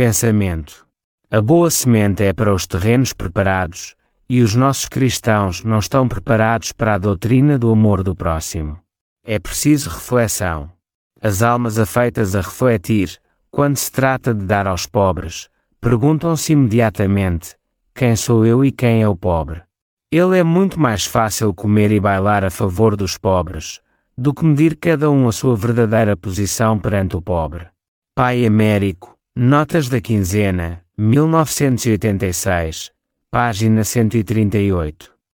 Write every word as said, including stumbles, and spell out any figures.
Pensamento. A boa semente é para os terrenos preparados, e os nossos cristãos não estão preparados para a doutrina do amor do próximo. É preciso reflexão. As almas afeitas a refletir, quando se trata de dar aos pobres, perguntam-se imediatamente: quem sou eu e quem é o pobre? Ele é muito mais fácil comer e bailar a favor dos pobres, do que medir cada um a sua verdadeira posição perante o pobre. Pai Américo, Notas da Quinzena, mil novecentos e oitenta e seis, página cento e trinta e oito.